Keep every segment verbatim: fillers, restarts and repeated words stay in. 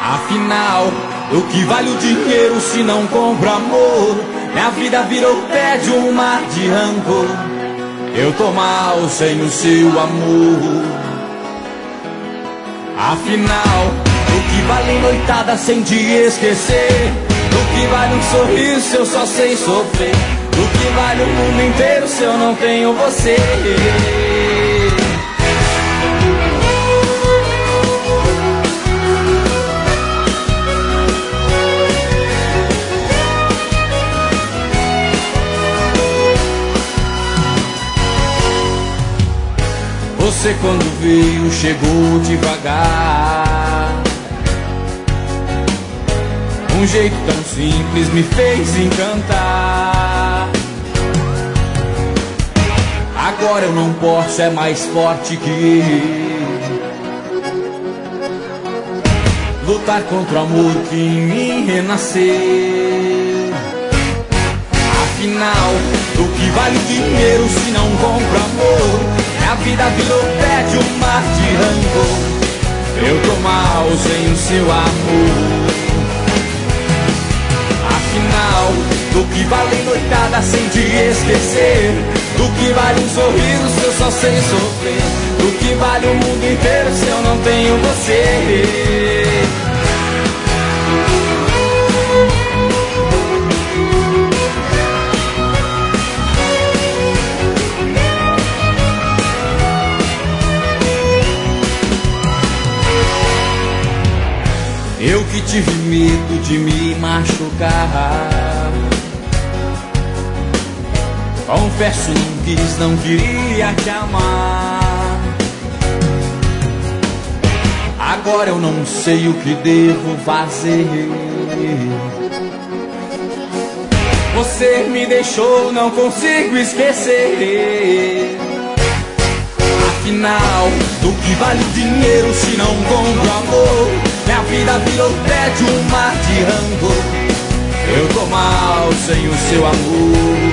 Afinal, o que vale o dinheiro se não compra amor? Minha vida virou pé de um mar de rancor. Eu tô mal sem o seu amor. Afinal, o que vale noitada sem te esquecer? O que vale um sorriso se eu só sei sofrer? O que vale o mundo inteiro se eu não tenho você? Você quando veio chegou devagar. Um jeito tão simples me fez encantar. Agora eu não posso, é mais forte que eu. Lutar contra o amor que em mim renasceu. Afinal, o que vale o dinheiro se não compra amor? Minha vida virou pé de um mar de rancor. Eu tô mal sem o seu amor. Afinal, do que vale noitada sem te esquecer? Do que vale um sorriso se eu só sei sofrer? Do que vale o mundo inteiro se eu não tenho você? Eu que tive medo de me machucar. Confesso, não quis, não queria te amar. Agora eu não sei o que devo fazer. Você me deixou, não consigo esquecer. Afinal, do que vale o dinheiro se não compra amor? Minha vida virou pé de um mar de rancor. Eu tô mal sem o seu amor.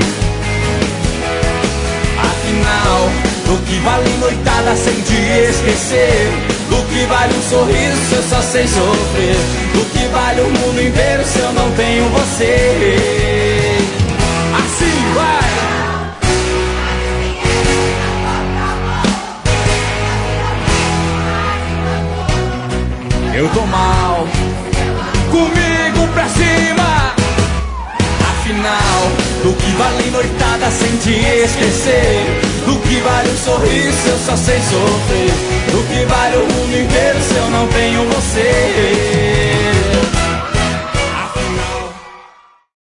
Afinal, do que vale noitada sem te esquecer? Do que vale um sorriso se eu só sei sofrer? Do que vale o mundo inteiro se eu não tenho você? Assim vai! Eu tô mal, comigo pra cima. Afinal, do que vale noitada sem te esquecer? Do que vale um sorriso se eu só sei sofrer? Do que vale o